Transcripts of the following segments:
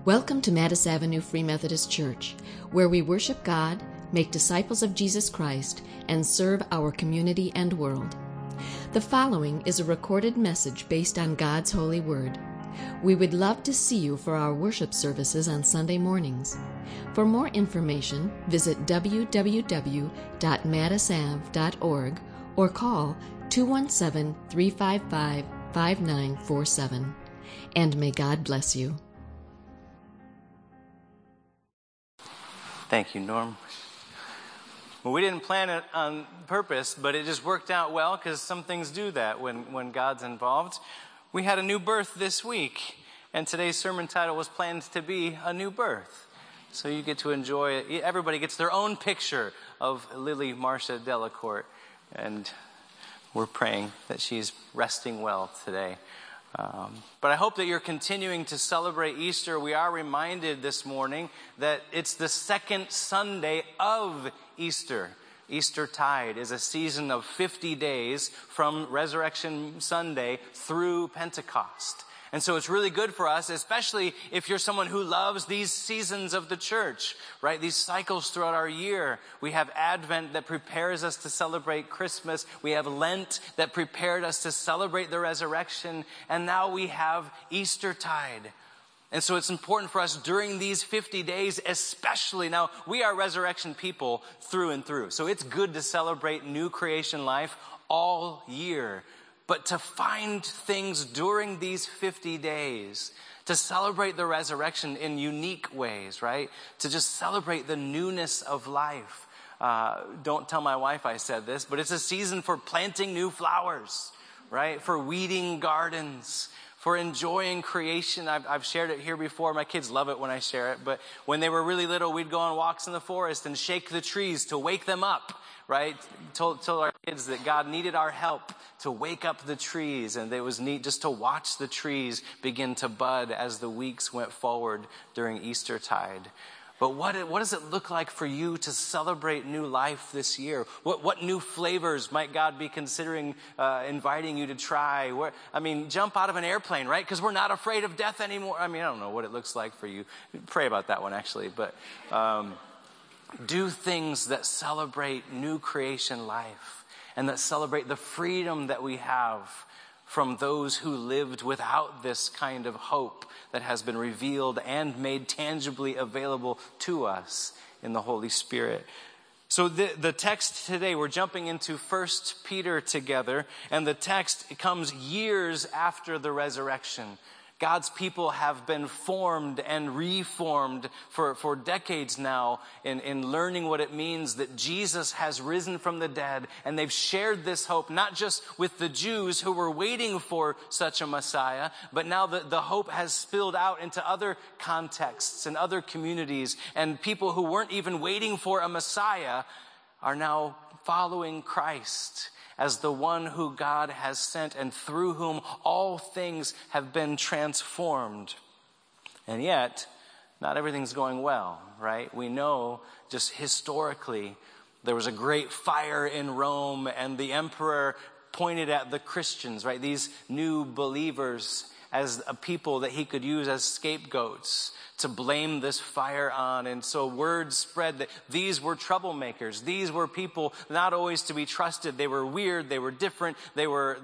Welcome to Mattis Avenue Free Methodist Church, where we worship God, make disciples of Jesus Christ, and serve our community and world. The following is a recorded message based on God's holy word. We would love to see you for our worship services on Sunday mornings. For more information, visit www.mattisav.org or call 217-355-5947. And may God bless you. Thank you, Norm. Well, we didn't plan it on purpose, but it just worked out well because some things do that when God's involved. We had a new birth this week, and today's sermon title was planned to be A New Birth. So you get to enjoy it. Everybody gets their own picture of Lily Marcia Delacourt, and we're praying that she's resting well today. But I hope that you're continuing to celebrate Easter. We are reminded this morning that it's the second Sunday of Easter. Eastertide is a season of 50 days from Resurrection Sunday through Pentecost. And so it's really good for us, especially if you're someone who loves these seasons of the church, right? These cycles throughout our year. We have Advent that prepares us to celebrate Christmas. We have Lent that prepared us to celebrate the resurrection. And now we have Eastertide. And so it's important for us during these 50 days, especially. Now, we are resurrection people through and through. So it's good to celebrate new creation life all year. But to find things during these 50 days, to celebrate the resurrection in unique ways, right? To just celebrate the newness of life. Don't tell my wife I said this, but it's a season for planting new flowers, right? For weeding gardens, for enjoying creation. I've shared it here before. My kids love it when I share it. But when they were really little, we'd go on walks in the forest and shake the trees to wake them up, right? Told our kids that God needed our help to wake up the trees. And it was neat just to watch the trees begin to bud as the weeks went forward during Eastertide. But what does it look like for you to celebrate new life this year? What new flavors might God be considering inviting you to try? Jump out of an airplane, right? Because we're not afraid of death anymore. I don't know what it looks like for you. Pray about that one, actually. But do things that celebrate new creation life and that celebrate the freedom that we have from those who lived without this kind of hope that has been revealed and made tangibly available to us in the Holy Spirit. So the text today, we're jumping into 1 Peter together, and the text comes years after the resurrection. God's people have been formed and reformed for decades now in learning what it means that Jesus has risen from the dead. And they've shared this hope, not just with the Jews who were waiting for such a Messiah, but now the hope has spilled out into other contexts and other communities. And people who weren't even waiting for a Messiah are now following Christ as the one who God has sent and through whom all things have been transformed. And yet, not everything's going well, right? We know just historically there was a great fire in Rome and the emperor pointed at the Christians, right? These new believers as a people that he could use as scapegoats to blame this fire on. And so word spread that these were troublemakers. These were people not always to be trusted. They were weird. They were different. They were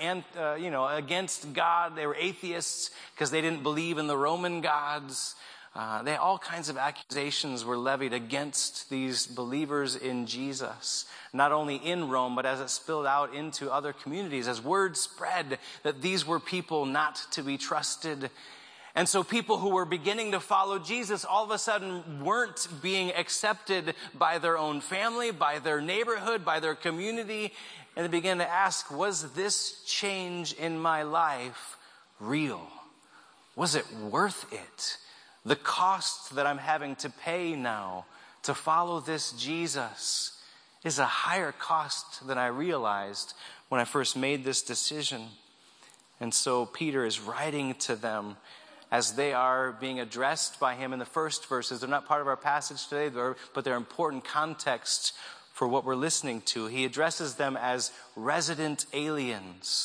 against God. They were atheists because they didn't believe in the Roman gods. All kinds of accusations were levied against these believers in Jesus, not only in Rome, but as it spilled out into other communities, as word spread that these were people not to be trusted. And so people who were beginning to follow Jesus all of a sudden weren't being accepted by their own family, by their neighborhood, by their community. And they began to ask, was this change in my life real? Was it worth it? The cost that I'm having to pay now to follow this Jesus is a higher cost than I realized when I first made this decision. And so Peter is writing to them as they are being addressed by him in the first verses. They're not part of our passage today, but they're important context for what we're listening to. He addresses them as resident aliens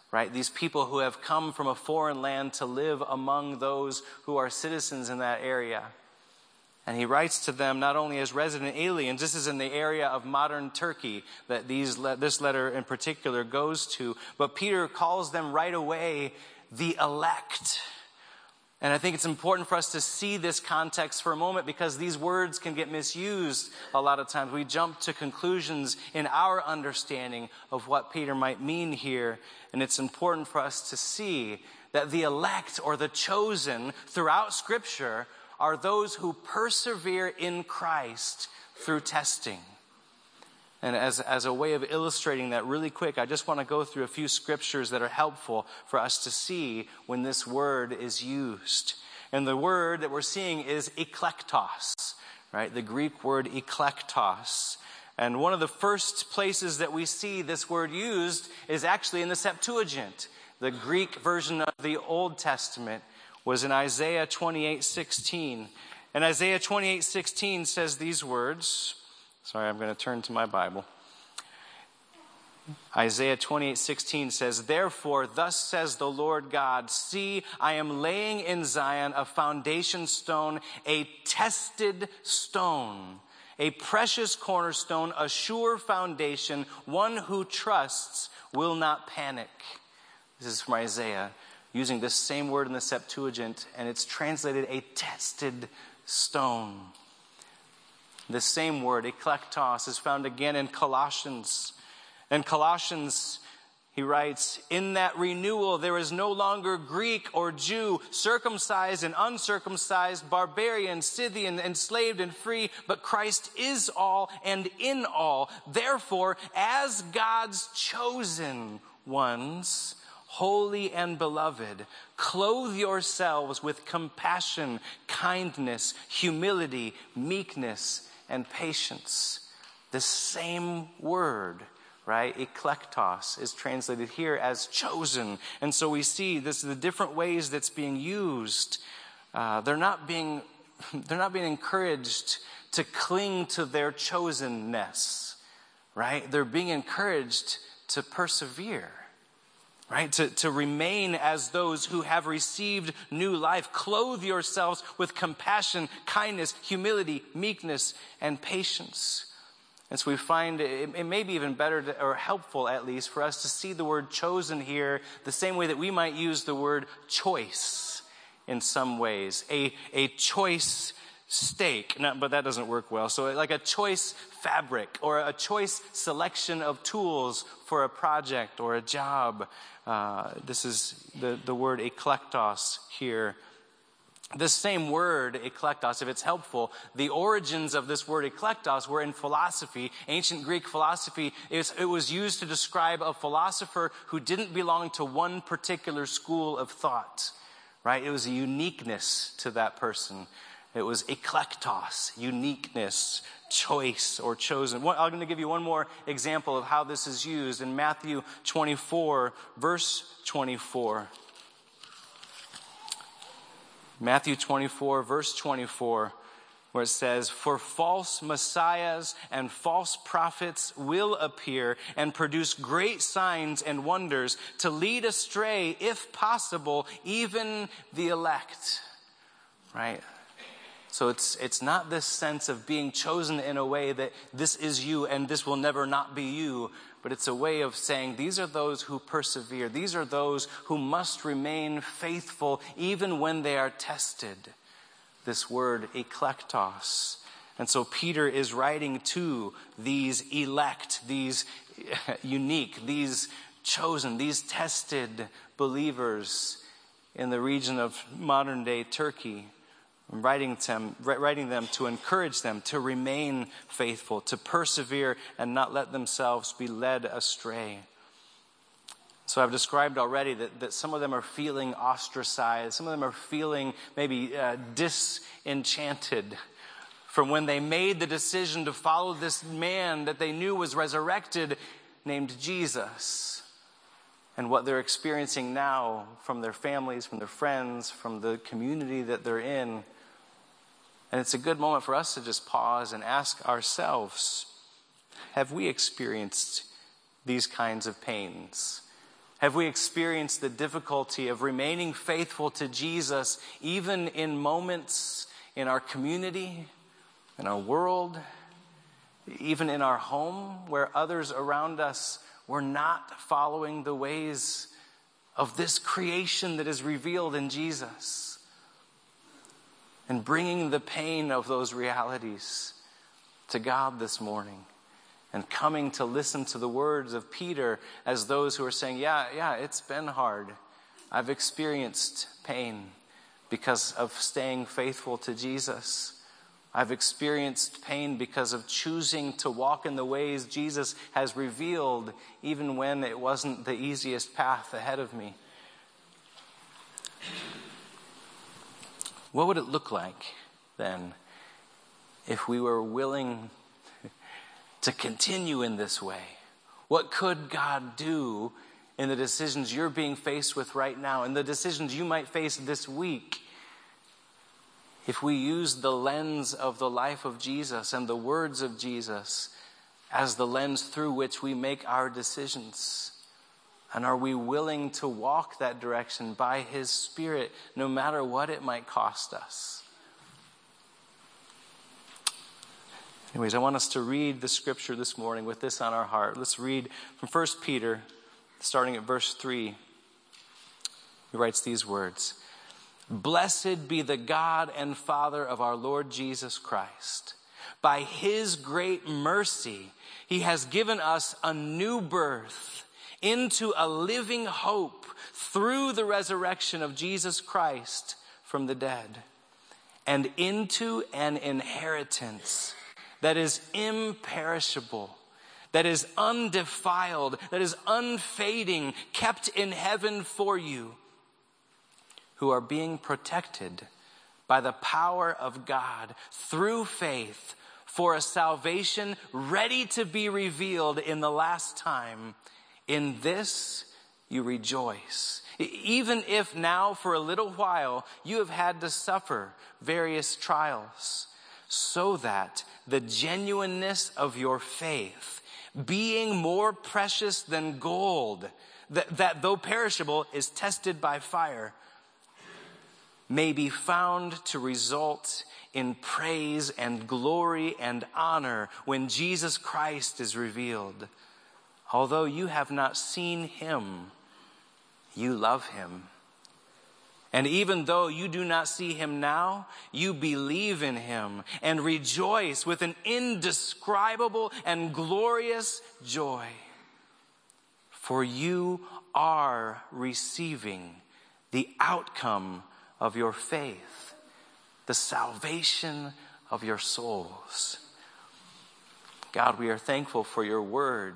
right? These people who have come from a foreign land to live among those who are citizens in that area. And he writes to them not only as resident aliens, this is in the area of modern Turkey that this letter in particular goes to, but Peter calls them right away the elect. And I think it's important for us to see this context for a moment because these words can get misused a lot of times. We jump to conclusions in our understanding of what Peter might mean here. And it's important for us to see that the elect or the chosen throughout Scripture are those who persevere in Christ through testing. And as a way of illustrating that really quick, I just want to go through a few scriptures that are helpful for us to see when this word is used. And the word that we're seeing is eklektos, right? The Greek word eklektos. And one of the first places that we see this word used is actually in the Septuagint. The Greek version of the Old Testament was in Isaiah 28:16. And Isaiah 28:16 says these words. Sorry, I'm going to turn to my Bible. Isaiah 28:16 says, "Therefore, thus says the Lord God, see, I am laying in Zion a foundation stone, a tested stone, a precious cornerstone, a sure foundation, one who trusts will not panic." This is from Isaiah, using this same word in the Septuagint, and it's translated a tested stone. This same word, eklektos, is found again in Colossians. In Colossians, he writes, "In that renewal there is no longer Greek or Jew, circumcised and uncircumcised, barbarian, Scythian, enslaved and free, but Christ is all and in all. Therefore, as God's chosen ones, holy and beloved, clothe yourselves with compassion, kindness, humility, meekness, and patience." The same word, right? Eklektos is translated here as chosen. And so we see this the different ways that's being used. They're not being encouraged to cling to their chosenness, right? They're being encouraged to persevere. Right? To remain as those who have received new life. Clothe yourselves with compassion, kindness, humility, meekness, and patience. And so we find it may be even better or helpful at least for us to see the word chosen here the same way that we might use the word choice in some ways. A choice steak, but that doesn't work well. So like a choice fabric or a choice selection of tools for a project or a job. This is the word eklektos here. This same word, eklektos, if it's helpful, the origins of this word eklektos were in philosophy. Ancient Greek philosophy, it was used to describe a philosopher who didn't belong to one particular school of thought. Right? It was a uniqueness to that person. It was eklektos, uniqueness, choice, or chosen. I'm going to give you one more example of how this is used in Matthew 24, verse 24. Matthew 24, verse 24, where it says, "For false messiahs and false prophets will appear and produce great signs and wonders to lead astray, if possible, even the elect." Right? So it's not this sense of being chosen in a way that this is you and this will never not be you, but it's a way of saying these are those who persevere. These are those who must remain faithful even when they are tested. This word, eklektos. And so Peter is writing to these elect, these unique, these chosen, these tested believers in the region of modern day Turkey. Writing them to encourage them to remain faithful, to persevere and not let themselves be led astray. So I've described already that some of them are feeling ostracized. Some of them are feeling maybe disenchanted from when they made the decision to follow this man that they knew was resurrected named Jesus. And what they're experiencing now from their families, from their friends, from the community that they're in. And it's a good moment for us to just pause and ask ourselves, have we experienced these kinds of pains? Have we experienced the difficulty of remaining faithful to Jesus even in moments in our community, in our world, even in our home where others around us were not following the ways of this creation that is revealed in Jesus? And bringing the pain of those realities to God this morning and coming to listen to the words of Peter as those who are saying, yeah, it's been hard. I've experienced pain because of staying faithful to Jesus. I've experienced pain because of choosing to walk in the ways Jesus has revealed, even when it wasn't the easiest path ahead of me. What would it look like then if we were willing to continue in this way? What could God do in the decisions you're being faced with right now, and the decisions you might face this week, if we use the lens of the life of Jesus and the words of Jesus as the lens through which we make our decisions? And are we willing to walk that direction by His Spirit, no matter what it might cost us? Anyways, I want us to read the scripture this morning with this on our heart. Let's read from 1 Peter, starting at verse 3. He writes these words: "Blessed be the God and Father of our Lord Jesus Christ. By His great mercy, He has given us a new birth into a living hope through the resurrection of Jesus Christ from the dead, and into an inheritance that is imperishable, that is undefiled, that is unfading, kept in heaven for you, who are being protected by the power of God through faith for a salvation ready to be revealed in the last time. In this you rejoice, even if now for a little while you have had to suffer various trials, so that the genuineness of your faith, being more precious than gold, that though perishable is tested by fire, may be found to result in praise and glory and honor when Jesus Christ is revealed. Although you have not seen Him, you love Him. And even though you do not see Him now, you believe in Him and rejoice with an indescribable and glorious joy. For you are receiving the outcome of your faith, the salvation of your souls." God, we are thankful for your word.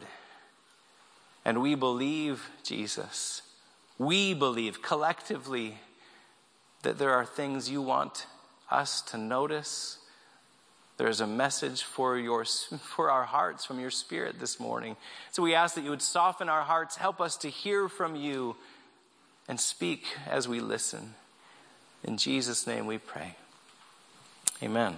And we believe, Jesus, we believe collectively that there are things you want us to notice. There's a message for our hearts from your Spirit this morning. So we ask that you would soften our hearts, help us to hear from you, and speak as we listen. In Jesus' name we pray. Amen.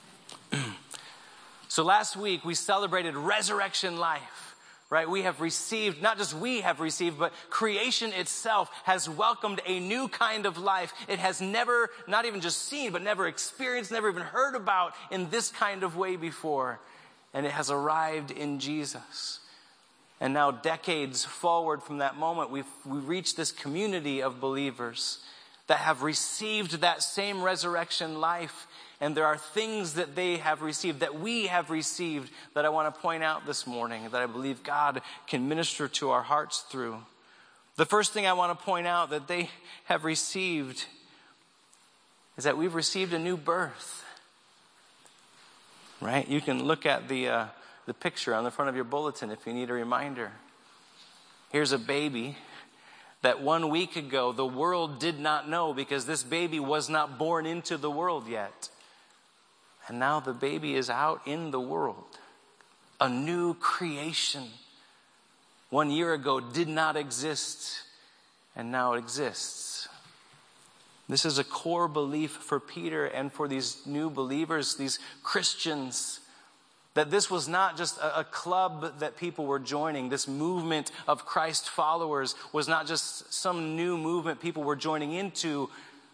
So last week we celebrated resurrection life. Right? We have received, not just we have received, but creation itself has welcomed a new kind of life. It has never, not even just seen, but never experienced, never even heard about in this kind of way before. And it has arrived in Jesus. And now decades forward from that moment, we reach this community of believers that have received that same resurrection life. And there are things that they have received, that we have received, that I want to point out this morning, that I believe God can minister to our hearts through. The first thing I want to point out that they have received is that we've received a new birth. Right? You can look at the picture on the front of your bulletin if you need a reminder. Here's a baby that 1 week ago the world did not know, because this baby was not born into the world yet. And now the baby is out in the world. A new creation. 1 year ago did not exist, and now it exists. This is a core belief for Peter and for these new believers, these Christians, That this was not just a club that people were joining. This movement of Christ followers was not just some new movement people were joining into,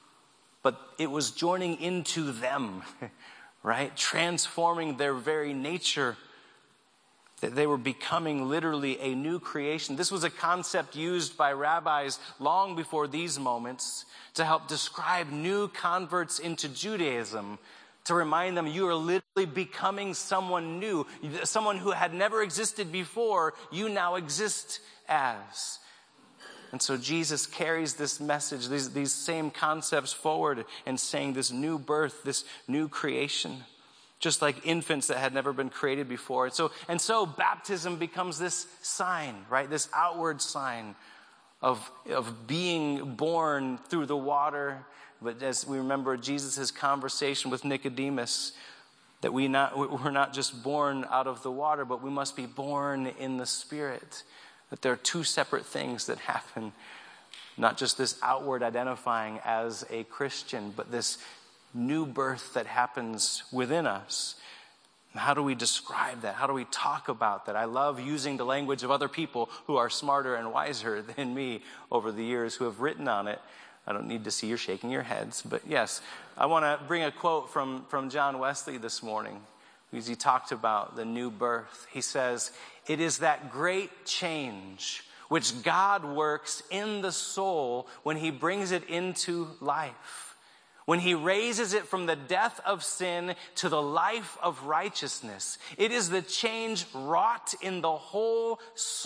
but it was joining into them, right? Transforming their very nature. That they were becoming literally a new creation. This was a concept used by rabbis long before these moments to help describe new converts into Judaism, to remind them you are literally becoming someone new, someone who had never existed before, you now exist as. And so Jesus carries this message, these same concepts forward and saying this new birth, this new creation, just like infants that had never been created before. And so baptism becomes this sign, right? This outward sign of being born through the water. But as we remember Jesus' conversation with Nicodemus, that we're not just born out of the water, but we must be born in the Spirit. That there are two separate things that happen. Not just this outward identifying as a Christian, but this new birth that happens within us. How do we describe that? How do we talk about that? I love using the language of other people who are smarter and wiser than me over the years who have written on it. I don't need to see you shaking your heads, but yes, I want to bring a quote from John Wesley this morning, because he talked about the new birth. He says, "It is that great change which God works in the soul when he brings it into life, when he raises it from the death of sin to the life of righteousness. It is the change wrought in the whole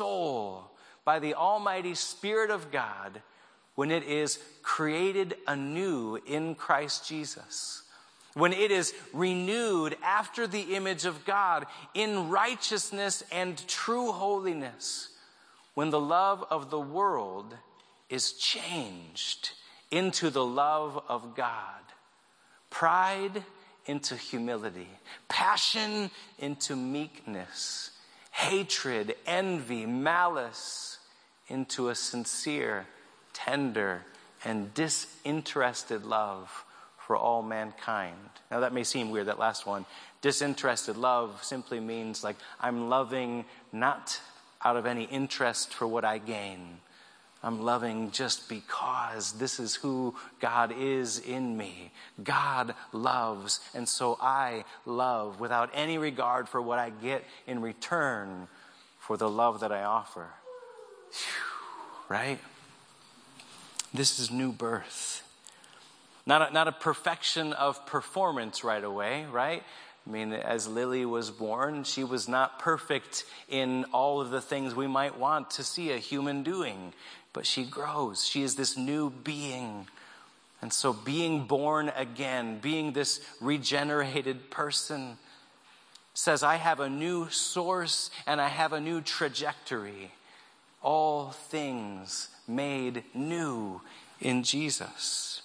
soul by the Almighty Spirit of God, when it is created anew in Christ Jesus, when it is renewed after the image of God in righteousness and true holiness, when the love of the world is changed into the love of God, pride into humility, passion into meekness, hatred, envy, malice into a sincere, tender, and disinterested love for all mankind." Now that may seem weird, that last one. Disinterested love simply means like I'm loving not out of any interest for what I gain. I'm loving just because this is who God is in me. God loves, and so I love without any regard for what I get in return for the love that I offer. Whew, right? This is new birth. Not a perfection of performance right away, right? I mean, as Lily was born, she was not perfect in all of the things we might want to see a human doing. But she grows. She is this new being. And so being born again, being this regenerated person, says I have a new source and I have a new trajectory. All things made new in Jesus.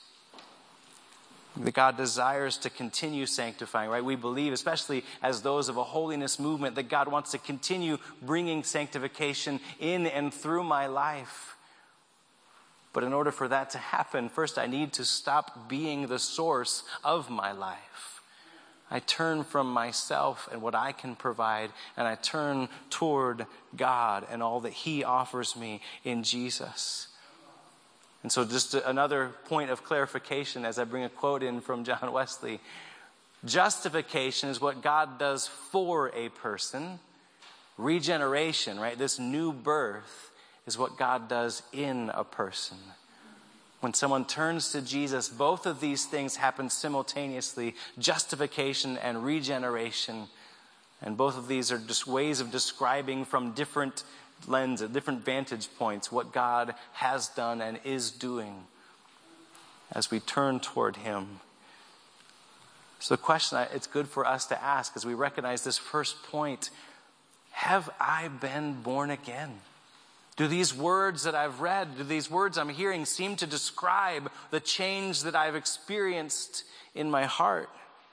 That God desires to continue sanctifying, right? We believe, especially as those of a holiness movement, that God wants to continue bringing sanctification in and through my life. But in order for that to happen, first I need to stop being the source of my life. I turn from myself and what I can provide, and I turn toward God and all that He offers me in Jesus. And so just another point of clarification as I bring a quote in from John Wesley. Justification is what God does for a person. Regeneration, right, this new birth, is what God does in a person. When someone turns to Jesus, both of these things happen simultaneously, justification and regeneration. And both of these are just ways of describing from different lenses, different vantage points, what God has done and is doing as we turn toward Him. So the question it's good for us to ask as we recognize this first point, have I been born again? Do these words that I've read, do these words I'm hearing seem to describe the change that I've experienced in my heart?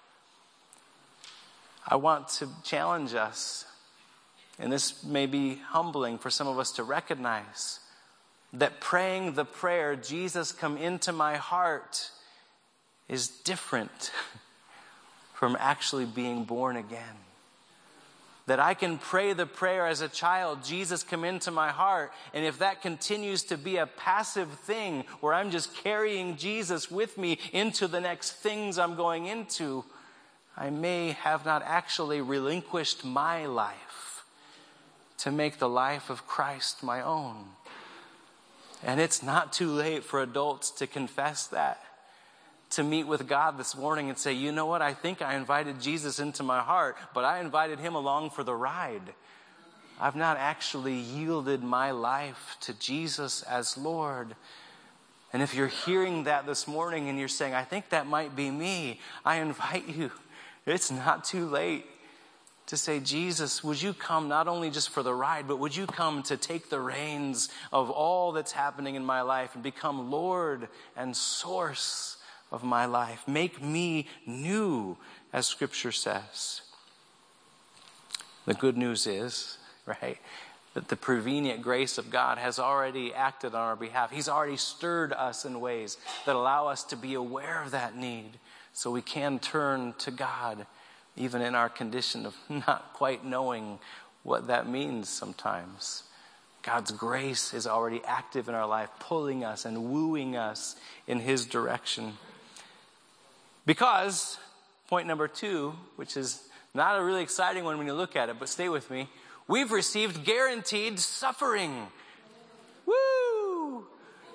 I want to challenge us, and this may be humbling for some of us to recognize, that praying the prayer, Jesus, come into my heart, is different from actually being born again. That I can pray the prayer as a child, Jesus, come into my heart. And if that continues to be a passive thing where I'm just carrying Jesus with me into the next things I'm going into, I may have not actually relinquished my life to make the life of Christ my own. And it's not too late for adults to confess that, to meet with God this morning and say, you know what, I think I invited Jesus into my heart, but I invited him along for the ride. I've not actually yielded my life to Jesus as Lord. And if you're hearing that this morning and you're saying, I think that might be me, I invite you, it's not too late to say, Jesus, would you come not only just for the ride, but would you come to take the reins of all that's happening in my life and become Lord and source of my life. Make me new, as Scripture says. The good news is, right, that the prevenient grace of God has already acted on our behalf. He's already stirred us in ways that allow us to be aware of that need so we can turn to God even in our condition of not quite knowing what that means sometimes. God's grace is already active in our life, pulling us and wooing us in his direction. Because, point number 2, which is not a really exciting one when you look at it, but stay with me. We've received guaranteed suffering. Woo!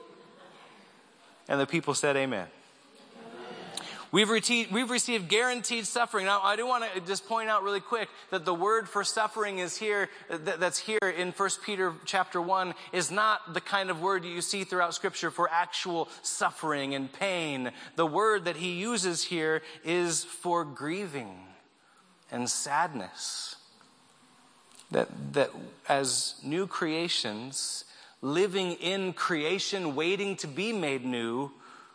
And the people said amen. We've received guaranteed suffering. Now, I do want to just point out really quick that the word for suffering is here, that's here in 1 Peter chapter 1, is not the kind of word you see throughout Scripture for actual suffering and pain. The word that he uses here is for grieving and sadness. That as new creations, living in creation, waiting to be made new,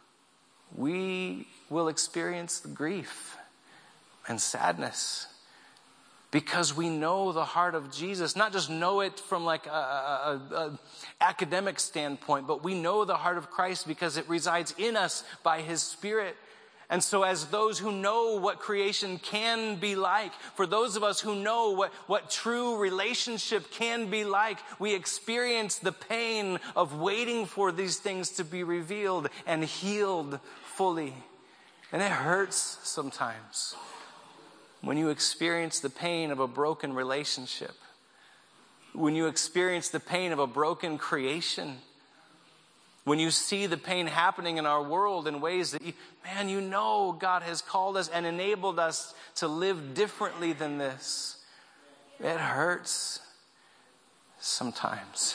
we will experience the grief and sadness because we know the heart of Jesus. Not just know it from like a academic standpoint, but we know the heart of Christ because it resides in us by his Spirit. And so as those who know what creation can be like, for those of us who know what true relationship can be like, we experience the pain of waiting for these things to be revealed and healed fully. And it hurts sometimes when you experience the pain of a broken relationship, when you experience the pain of a broken creation, when you see the pain happening in our world in ways that, you know God has called us and enabled us to live differently than this. It hurts sometimes.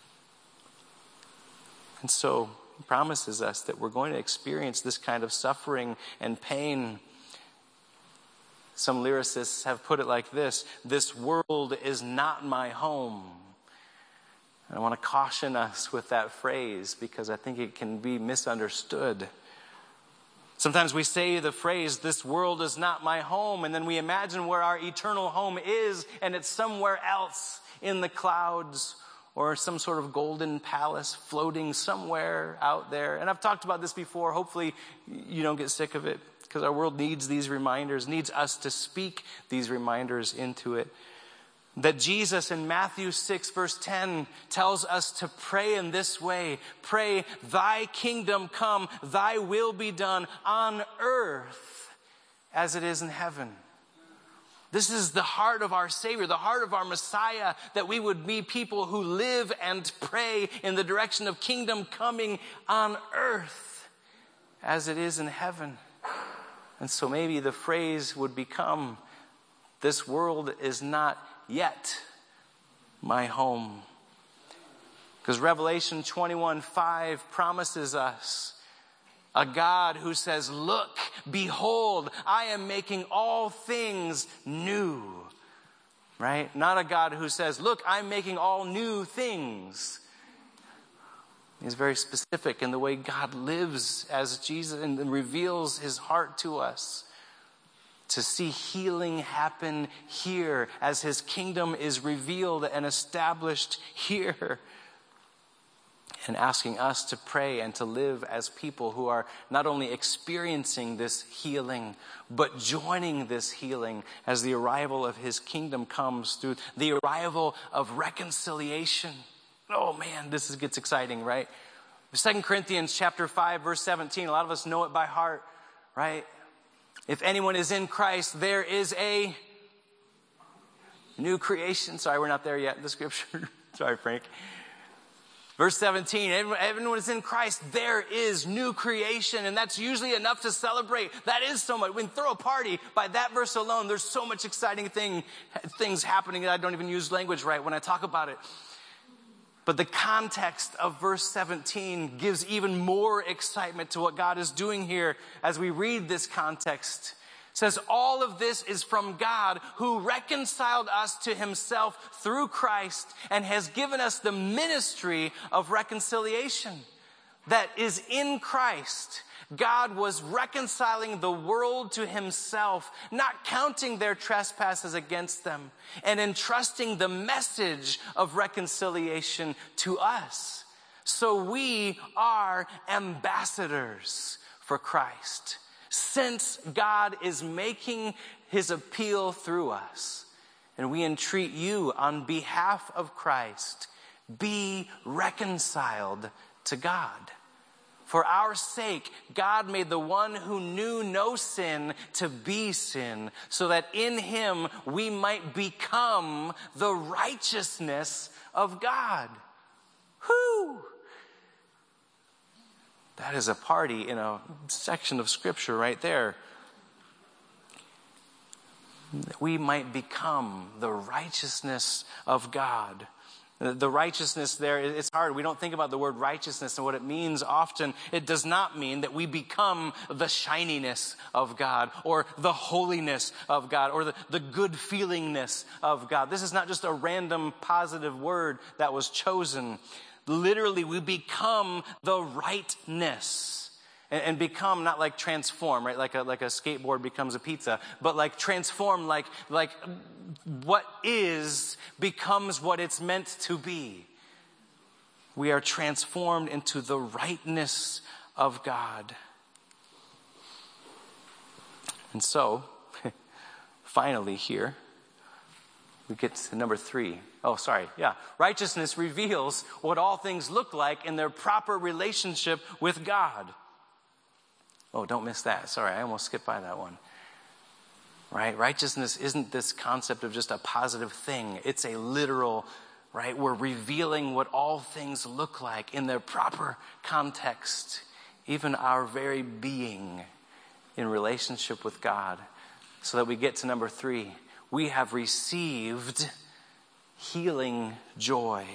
And so he promises us that we're going to experience this kind of suffering and pain. Some lyricists have put it like this: this world is not my home. And I want to caution us with that phrase because I think it can be misunderstood. Sometimes we say the phrase, this world is not my home, and then we imagine where our eternal home is, and it's somewhere else in the clouds or some sort of golden palace floating somewhere out there. And I've talked about this before. Hopefully you don't get sick of it because our world needs these reminders, needs us to speak these reminders into it. That Jesus in Matthew 6 verse 10 tells us to pray in this way. Pray, thy kingdom come, thy will be done on earth as it is in heaven. This is the heart of our Savior, the heart of our Messiah, that we would be people who live and pray in the direction of kingdom coming on earth as it is in heaven. And so maybe the phrase would become, this world is not yet my home. Because Revelation 21:5 promises us a God who says, look, behold, I am making all things new. Right? Not a God who says, look, I'm making all new things. He's very specific in the way God lives as Jesus and reveals his heart to us. To see healing happen here as his kingdom is revealed and established here. and asking us to pray and to live as people who are not only experiencing this healing, but joining this healing as the arrival of his kingdom comes through the arrival of reconciliation. Oh man, this gets exciting, right? 2 Corinthians chapter 5, verse 17, a lot of us know it by heart, right? If anyone is in Christ, there is a new creation. Sorry, we're not there yet in the scripture. Sorry, Frank. Verse 17, everyone is in Christ, there is new creation, and that's usually enough to celebrate. That is so much. We can throw a party by that verse alone. There's so much exciting things happening that I don't even use language right when I talk about it. But the context of verse 17 gives even more excitement to what God is doing here as we read this context. It says, all of this is from God who reconciled us to himself through Christ and has given us the ministry of reconciliation. That is in Christ. God was reconciling the world to himself, not counting their trespasses against them, and entrusting the message of reconciliation to us. So we are ambassadors for Christ. Since God is making his appeal through us, and we entreat you on behalf of Christ, be reconciled to God. For our sake, God made the one who knew no sin to be sin, so that in him we might become the righteousness of God. Whoo! That is a party in a section of scripture right there. We might become the righteousness of God. The righteousness there, it's hard. We don't think about the word righteousness and what it means often. It does not mean that we become the shininess of God or the holiness of God or the good feelingness of God. This is not just a random positive word that was chosen. Literally, we become the rightness. And become, not like transform, right? Like a skateboard becomes a pizza, but like transform, like what is becomes what it's meant to be. We are transformed into the rightness of God. And so, finally here, we get to number 3. Oh, sorry. Yeah. Righteousness reveals what all things look like in their proper relationship with God. Oh, don't miss that. Sorry, I almost skipped by that one. Right? Righteousness isn't this concept of just a positive thing. It's a literal, right? We're revealing what all things look like in their proper context, even our very being in relationship with God. So that we get to number 3. We have received healing joy.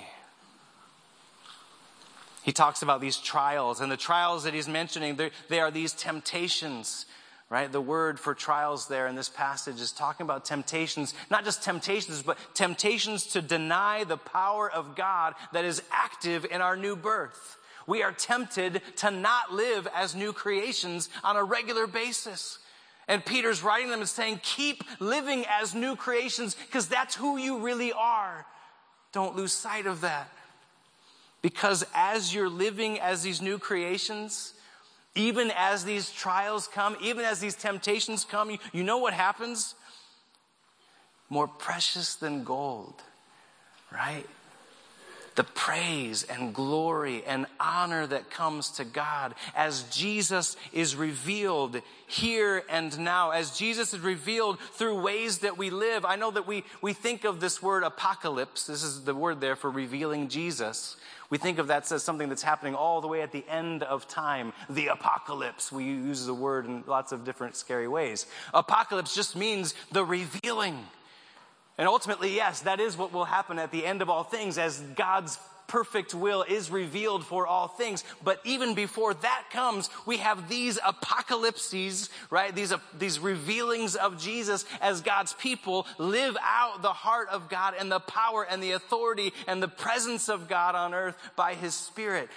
He talks about these trials, and the trials that he's mentioning, they are these temptations, right? The word for trials there in this passage is talking about temptations, not just temptations, but temptations to deny the power of God that is active in our new birth. We are tempted to not live as new creations on a regular basis. And Peter's writing them and saying, keep living as new creations because that's who you really are. Don't lose sight of that. Because as you're living as these new creations, even as these trials come, even as these temptations come, you know what happens? More precious than gold, right? The praise and glory and honor that comes to God as Jesus is revealed here and now, as Jesus is revealed through ways that we live. I know that we think of this word apocalypse. This is the word there for revealing Jesus. We think of that as something that's happening all the way at the end of time. The apocalypse. We use the word in lots of different scary ways. Apocalypse just means the revealing. And ultimately, yes, that is what will happen at the end of all things as God's perfect will is revealed for all things. But even before that comes, we have these apocalypses, right? These revealings of Jesus as God's people live out the heart of God and the power and the authority and the presence of God on earth by his Spirit.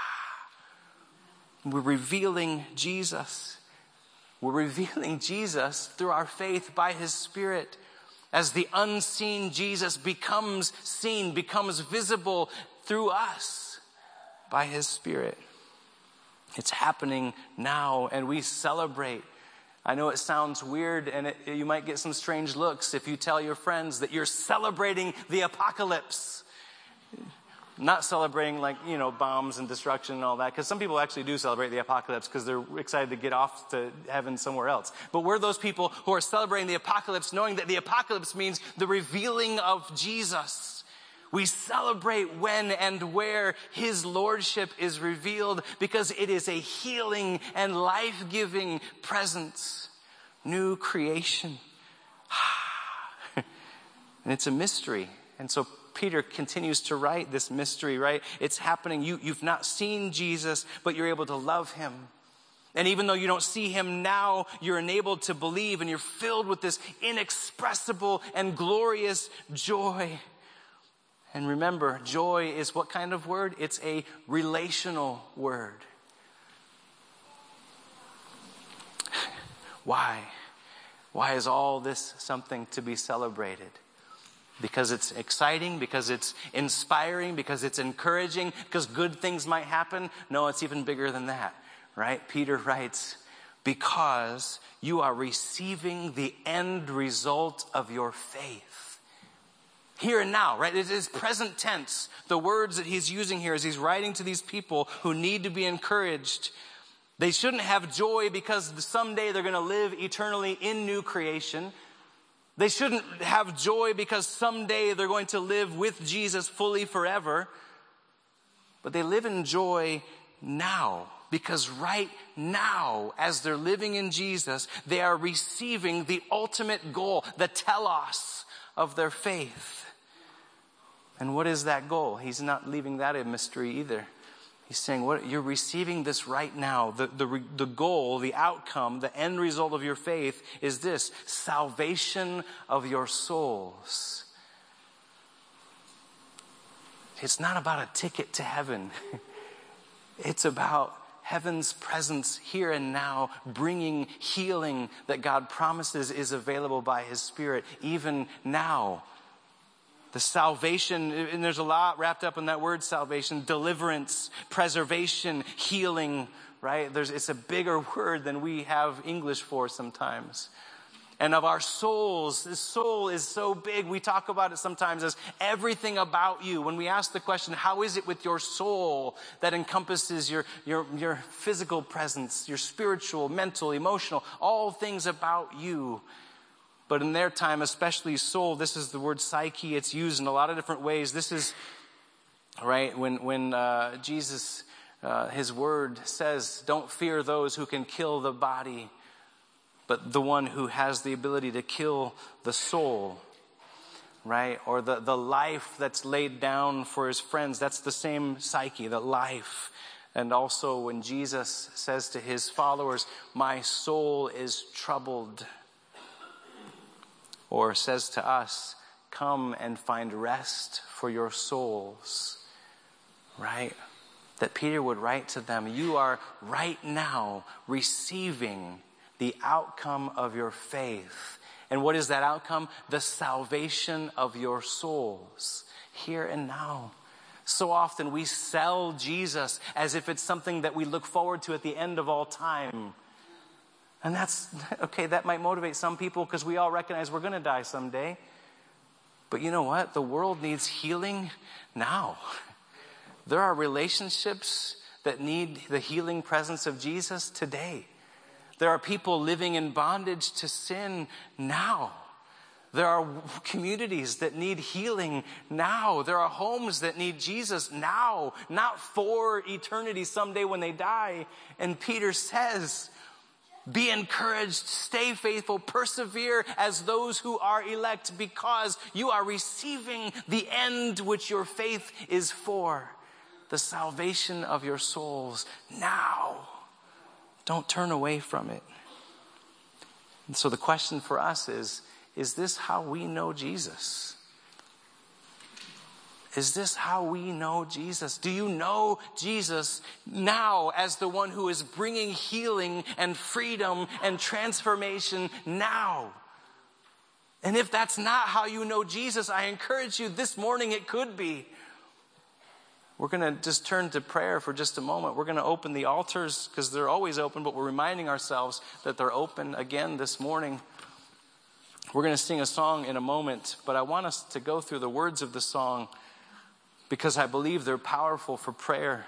We're revealing Jesus. We're revealing Jesus through our faith by his Spirit. As the unseen Jesus becomes seen, becomes visible through us by his Spirit. It's happening now, and we celebrate. I know it sounds weird, and you might get some strange looks if you tell your friends that you're celebrating the apocalypse. Not celebrating bombs and destruction and all that, because some people actually do celebrate the apocalypse because they're excited to get off to heaven somewhere else. But we're those people who are celebrating the apocalypse, knowing that the apocalypse means the revealing of Jesus. We celebrate when and where his lordship is revealed because it is a healing and life-giving presence. New creation. And it's a mystery. And so Peter continues to write this mystery, right? It's happening. You've not seen Jesus, but you're able to love him. And even though you don't see him now, you're enabled to believe, and you're filled with this inexpressible and glorious joy. And remember, joy is what kind of word? It's a relational word. Why? Why is all this something to be celebrated? Because it's exciting, because it's inspiring, because it's encouraging, because good things might happen? No, it's even bigger than that, right? Peter writes, because you are receiving the end result of your faith. Here and now, right? It is present tense. The words that he's using here as he's writing to these people who need to be encouraged. They shouldn't have joy because someday they're going to live eternally in new creation. They shouldn't have joy because someday they're going to live with Jesus fully forever. But they live in joy now. Because right now, as they're living in Jesus, they are receiving the ultimate goal, the telos of their faith. And what is that goal? He's not leaving that a mystery either. He's saying, what you're receiving this right now. The goal, the outcome, the end result of your faith is this: salvation of your souls. It's not about a ticket to heaven. It's about heaven's presence here and now, bringing healing that God promises is available by his Spirit even now. The salvation, and there's a lot wrapped up in that word salvation: deliverance, preservation, healing, right? It's a bigger word than we have English for sometimes. And of our souls, this soul is so big, we talk about it sometimes as everything about you. When we ask the question, how is it with your soul, that encompasses your physical presence, your spiritual, mental, emotional, all things about you. But in their time, especially soul, this is the word psyche. It's used in a lot of different ways. This is, right, when Jesus, his word says, don't fear those who can kill the body, but the one who has the ability to kill the soul, right? Or the life that's laid down for his friends. That's the same psyche, the life. And also when Jesus says to his followers, my soul is troubled. Or says to us, come and find rest for your souls, right? That Peter would write to them, you are right now receiving the outcome of your faith. And what is that outcome? The salvation of your souls, here and now. So often we sell Jesus as if it's something that we look forward to at the end of all time. And that's, okay, that might motivate some people because we all recognize we're going to die someday. But you know what? The world needs healing now. There are relationships that need the healing presence of Jesus today. There are people living in bondage to sin now. There are communities that need healing now. There are homes that need Jesus now, not for eternity someday when they die. And Peter says, be encouraged, stay faithful, persevere as those who are elect, because you are receiving the end which your faith is for, the salvation of your souls now. Don't turn away from it. And so the question for us is this how we know Jesus? Is this how we know Jesus? Do you know Jesus now as the one who is bringing healing and freedom and transformation now? And if that's not how you know Jesus, I encourage you this morning, it could be. We're going to just turn to prayer for just a moment. We're going to open the altars because they're always open, but we're reminding ourselves that they're open again this morning. We're going to sing a song in a moment, but I want us to go through the words of the song because I believe they're powerful for prayer.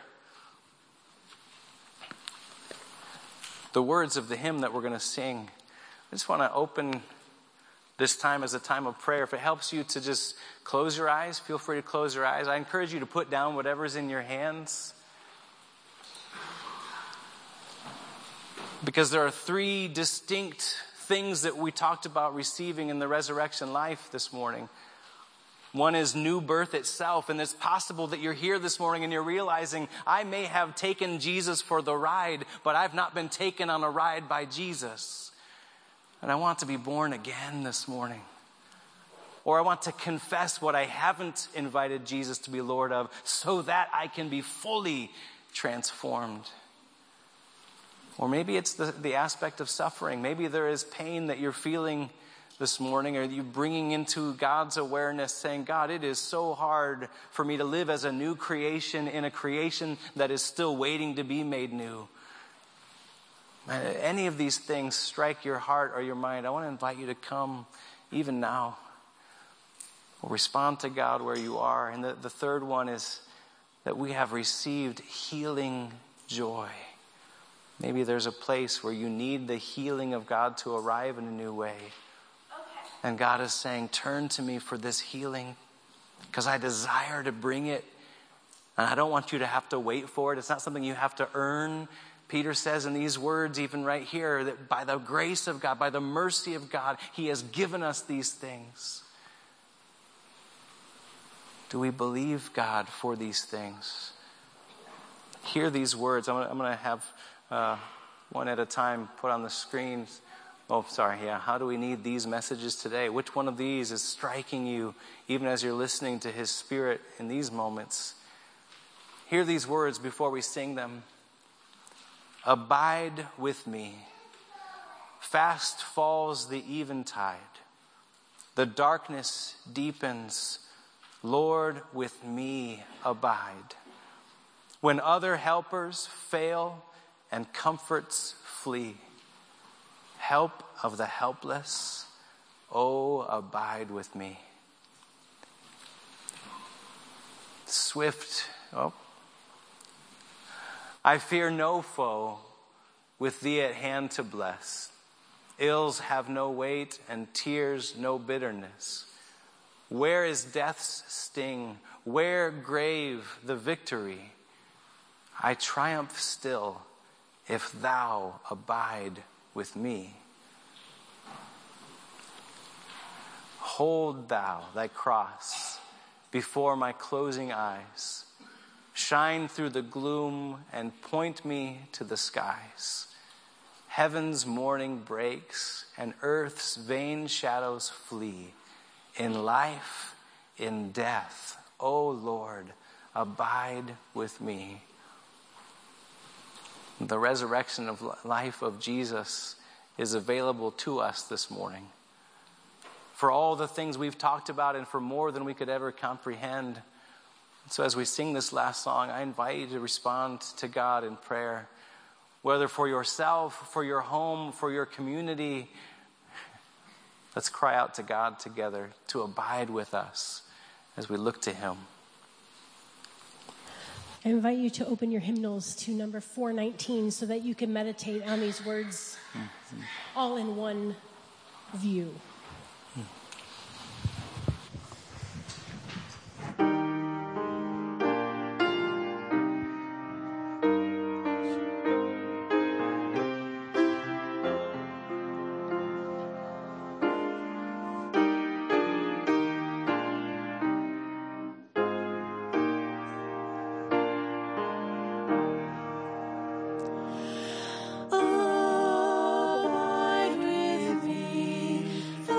The words of the hymn that we're going to sing. I just want to open this time as a time of prayer. If it helps you to just close your eyes, feel free to close your eyes. I encourage you to put down whatever's in your hands. Because there are three distinct things that we talked about receiving in the resurrection life this morning. One is new birth itself, and it's possible that you're here this morning and you're realizing, I may have taken Jesus for the ride, but I've not been taken on a ride by Jesus. And I want to be born again this morning. Or I want to confess what I haven't invited Jesus to be Lord of so that I can be fully transformed. Or maybe it's the aspect of suffering. Maybe there is pain that you're feeling this morning, or you bringing into God's awareness saying, God, it is so hard for me to live as a new creation in a creation that is still waiting to be made new. Any of these things strike your heart or your mind, I want to invite you to come even now. Or respond to God where you are. And the third one is that we have received healing joy. Maybe there's a place where you need the healing of God to arrive in a new way. And God is saying, turn to me for this healing because I desire to bring it. And I don't want you to have to wait for it. It's not something you have to earn. Peter says in these words, even right here, that by the grace of God, by the mercy of God, He has given us these things. Do we believe God for these things? Hear these words. I'm going to have one at a time put on the screens. How do we need these messages today? Which one of these is striking you even as you're listening to His Spirit in these moments? Hear these words before we sing them. Abide with me. Fast falls the eventide. The darkness deepens. Lord, with me abide. When other helpers fail and comforts flee, help of the helpless, oh, abide with me. I fear no foe, with thee at hand to bless. Ills have no weight, and tears no bitterness. Where is death's sting? Where grave the victory? I triumph still, if thou abide with me. Hold thou thy cross before my closing eyes. Shine through the gloom and point me to the skies. Heaven's morning breaks and earth's vain shadows flee. In life, in death, O Lord, abide with me. The resurrection of life of Jesus is available to us this morning. For all the things we've talked about and for more than we could ever comprehend. So as we sing this last song, I invite you to respond to God in prayer. Whether for yourself, for your home, for your community, let's cry out to God together to abide with us as we look to Him. I invite you to open your hymnals to number 419 so that you can meditate on these words all in one view. Abide with me.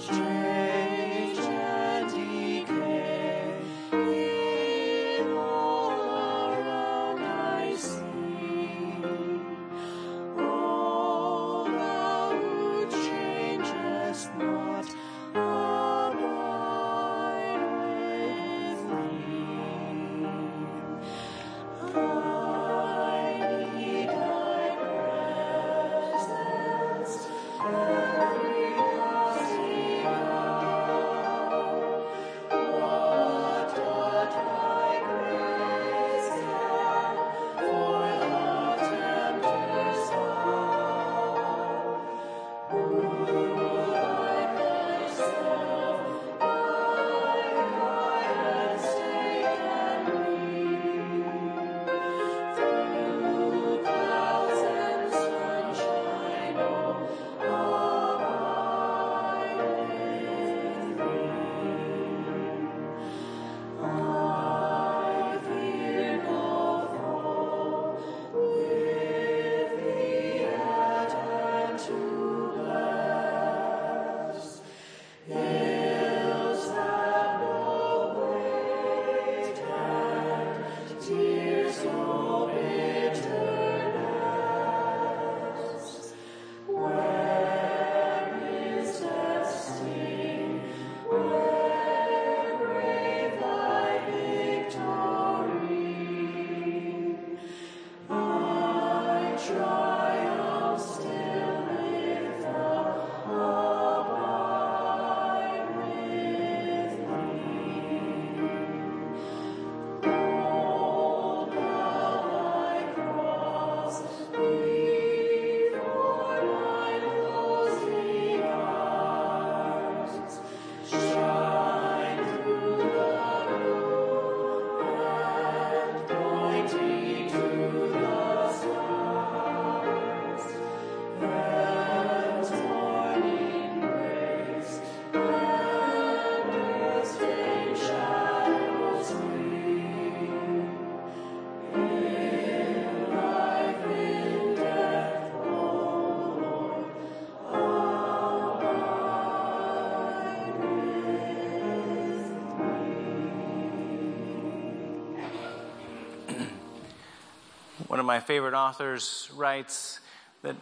One of my favorite authors writes that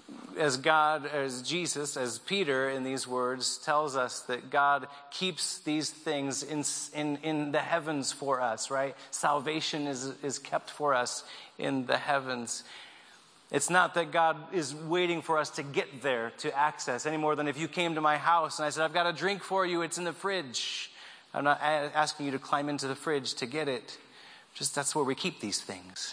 as Jesus, as Peter in these words, tells us that God keeps these things in the heavens for us, right? Salvation is kept for us in the heavens. It's not that God is waiting for us to get there to access any more than if you came to my house and I said, I've got a drink for you, it's in the fridge. I'm not asking you to climb into the fridge to get it. Just that's where we keep these things.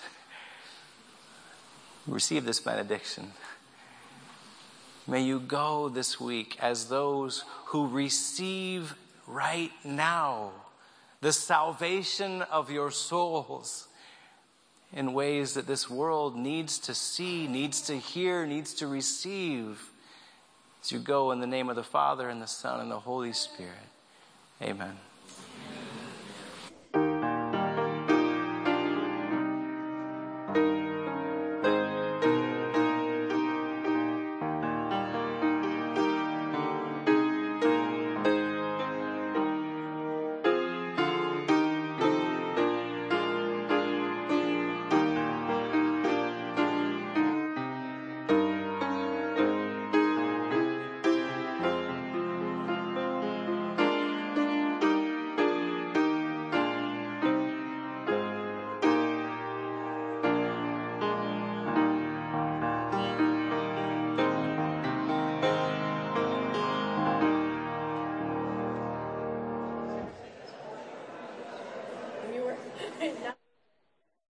Receive this benediction. May you go this week as those who receive right now the salvation of your souls in ways that this world needs to see, needs to hear, needs to receive as you go in the name of the Father and the Son and the Holy Spirit. Amen.